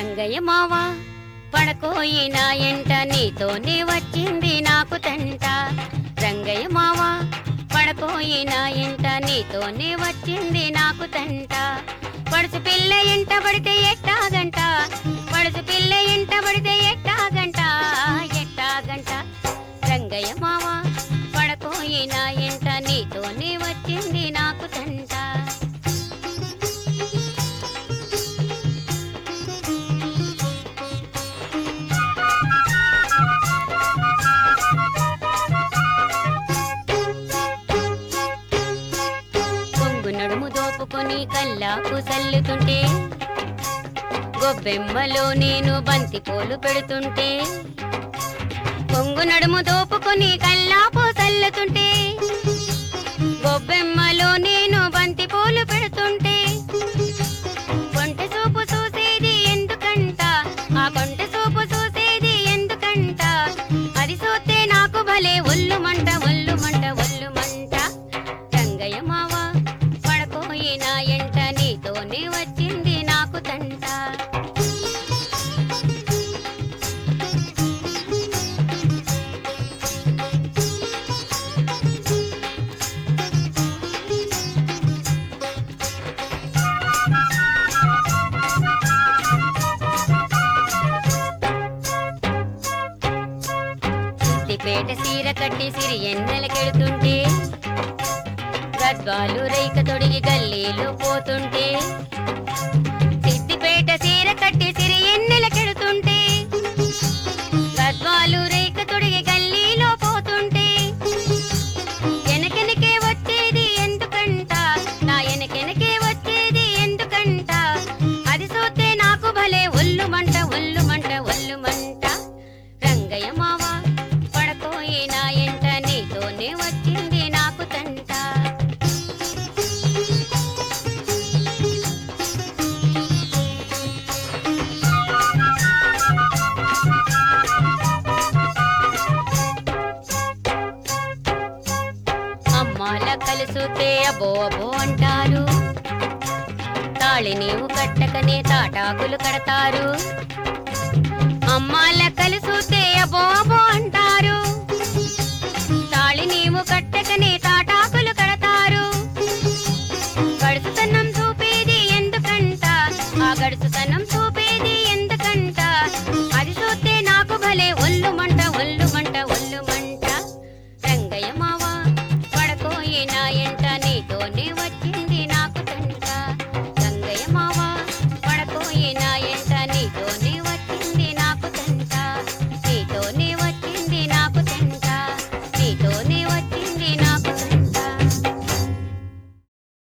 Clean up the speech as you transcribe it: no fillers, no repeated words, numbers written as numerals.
రంగయ్య మావా పడకోయినా ఎంట నీతోనే వచ్చింది నాకు తంట. రంగయ్య మావా పడకోయినా ఎంట నీతోనే వచ్చింది నాకు తంట. పడుచు పిల్ల ఎంట పడితే ఎట్టాగంట, పడుచు పిల్ల ఎంట పడితే ఎట్టాగంట, ఎట్టాగంట. రంగయ్య మావా పడకోయినా ఎంట నీతోనే వచ్చింది నాకు తంట. నడుము దోపుకొని కల్లాకు చల్లుతుంటే, గొబ్బెమ్మలో నేను బంతి పూలు పెడుతుంటే. కొంగు నడుము దోపుకొని కల్లాపు చల్లుతుంటే, గొబ్బెమ్మలో నేను బంతి పూలు పెడుతుంటే. కొంటె చూపు చూసేది ఎందుకంట, ఆ కొంటె చూపు చూసేది ఎందుకంట. అది చూస్తే నాకు భలే ఒళ్ళు మంట, ఒళ్ళు మంట, ఒళ్ళు మంట. రంగయ్య మావా పడకోయినా ఎంట నీతోనే వచ్చింది నాకు తంట. సిద్దిపేట సీర కట్టి సిరి ఎన్నెలకెడుతుంటే, గద్వాలు రైక తొడిగి గల్లీలో పోతుంటే. సిద్దిపేట సీర కట్టి సిరి ఎన్నెలకెడుతుంటే, గద్వాలు రైక తొడిగి గల్లీలో పోతుంటే. ఎనకెనకే వచ్చేది ఎందుకంట, నా ఎనకెనకే వచ్చేది ఎందుకంట. అది చూస్తే నాకు భలే ఒళ్ళు మంట, ఒళ్ళు మంట, ఒళ్ళు మంట. రంగయ్య మావా పడకోయినా ఎంట నీతోనే వచ్చింది నాకు తంట. అమ్మాల కలుసుతే అబో అబో అంటారు, తాళి నీవు కట్టకనే తాటాకులు కడతారు. అమ్మాల కలుసుతే అబో అబో అంటారు, తాళి నీవు కట్టకనే తాటాకులు కడతారు. గడుసుతనం చూపేది ఎందుకంట, ఆ గడుసుతనం